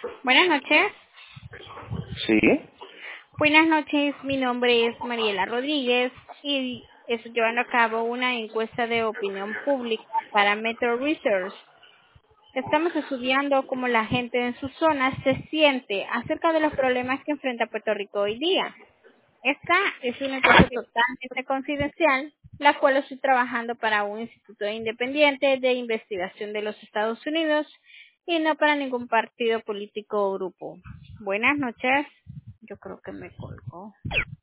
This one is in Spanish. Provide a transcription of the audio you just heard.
Buenas noches. Sí, Buenas noches, mi nombre es Mariela Rodríguez y estoy llevando a cabo una encuesta de opinión pública para Metro Research. Estamos estudiando cómo la gente en su zona se siente acerca de los problemas que enfrenta Puerto Rico hoy día. Esta es una encuesta totalmente confidencial, la cual estoy trabajando para un instituto independiente de investigación de los Estados Unidos y no para ningún partido político o grupo. Buenas noches. Yo creo que me colgó.